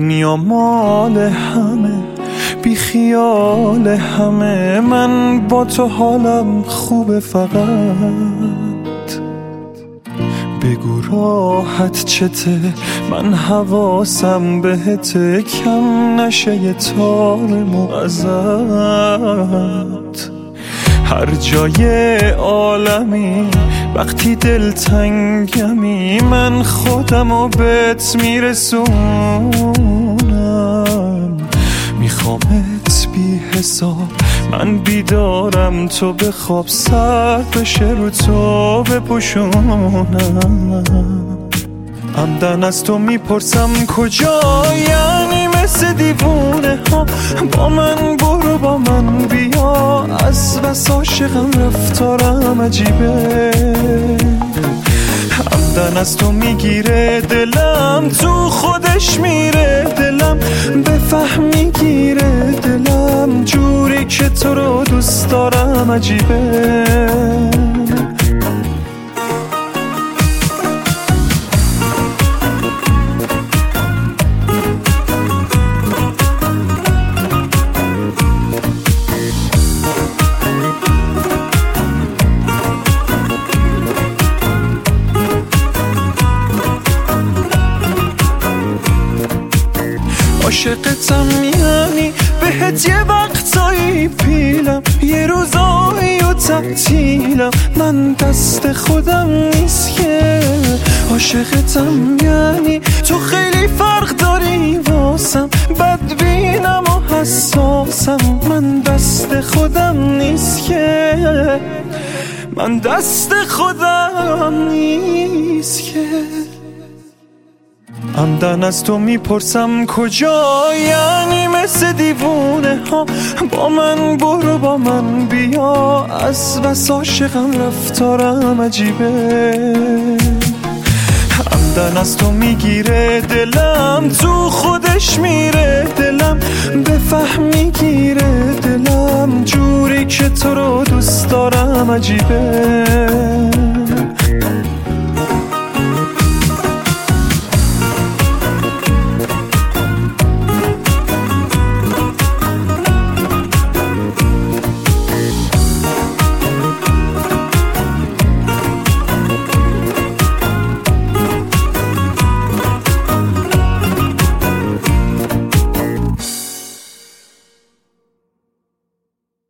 دنیا مال همه، بی خیال همه، من با تو حالم خوبه، فقط بگو راحت چته، من حواسم بهته، کم نشه یه تار ازت. هر جای عالمی وقتی دلتنگمی، من خودمو بهت میرسونم، میخوامت بی حساب، من بیدارم تو بخواب، سر بشه رو تو بپوشونم. عمدن از تو میپرسم کجا، یعنی مثل دیوونه ها با من برو با من بیا، از بس عاشقم رفتارم عجیبه. عمدن از تو میگیره دلم، تو خودش میره دلم، بفهم میگیره دلم، جوری که تو رو دوست دارم عجیبه. عاشقتم یعنی بهت یه وقتایی پیلم، یه روزایی و تعطیلم، من دست خودم نیست که. عاشقتم یعنی تو خیلی فرق داری واسم، بدبینم و حساسم، من دست خودم نیست که، من دست خودم نیست که. عمدن از تو میپرسم کجا، یعنی مثل دیوونه ها با من برو با من بیا، از بس عاشقم رفتارم عجیبه. عمدن از تو میگیره دلم، تو خودش میره دلم، بفهم میگیره دلم، جوری که تو رو دوست دارم عجیبه.